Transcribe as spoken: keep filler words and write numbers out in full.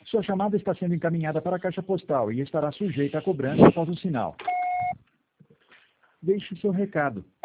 Sua chamada está sendo encaminhada para a caixa postal e estará sujeita a cobrança após o sinal. Deixe seu recado.